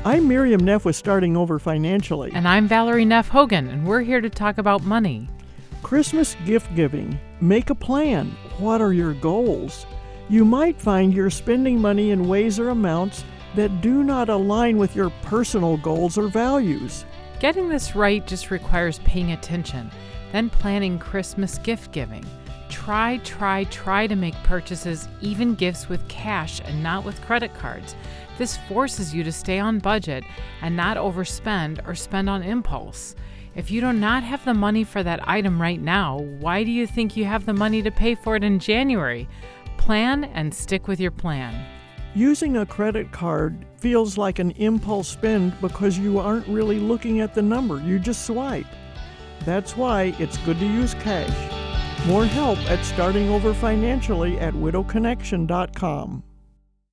I'm Miriam Neff with Starting Over Financially. And I'm Valerie Neff Hogan, and we're here to talk about money. Christmas gift giving. Make a plan. What are your goals? You might find you're spending money in ways or amounts that do not align with your personal goals or values. Getting this right just requires paying attention, then planning Christmas gift giving. Try to make purchases, even gifts, with cash and not with credit cards. This forces you to stay on budget and not overspend or spend on impulse. If you do not have the money for that item right now, why do you think you have the money to pay for it in January? Plan and stick with your plan. Using a credit card feels like an impulse spend because you aren't really looking at the number, you just swipe. That's why it's good to use cash. More help at Starting Over Financially at widowconnection.com.